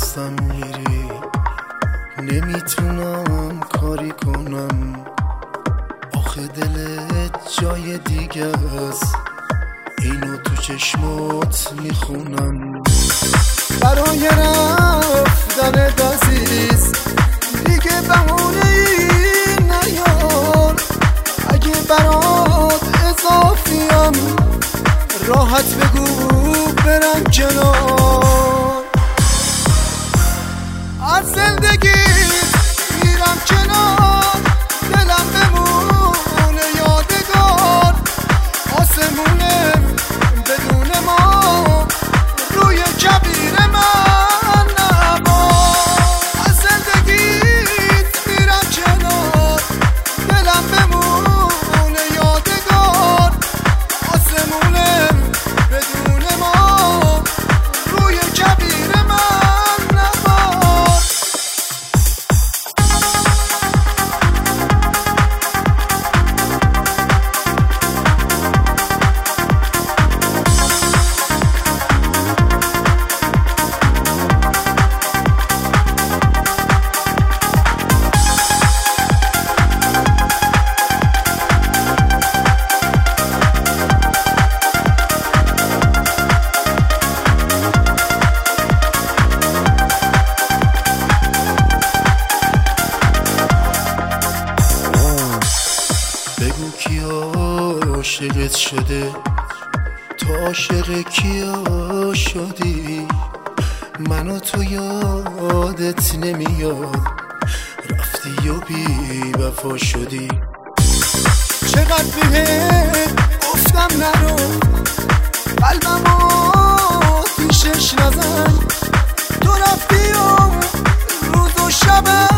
ازم میری، نمیتونم کاری کنم، آخه دلت جای دیگه است، اینو تو چشمات میخونم. برای رفتن عزیز دیگه بهونه ای نیار، اگه برات اضافیم راحت بگو برم کنار. از زندگی میرم کنار، دلم بمونه یادگار، آسمونه بدون ما روی کبیر من نما. از زندگیت میرم کنار، دلم بمونه یادگار، آسمونه بدون ما روی کبیر من نما. بگو کی عاشقت شده، تو عاشق کیا شدی؟ منو تو یادت نمیاد، رفتی و بی وفا شدی. چقدر بهت گفتم نرو، قلبمو پیشش نزن، تو رفتی و روز و شبم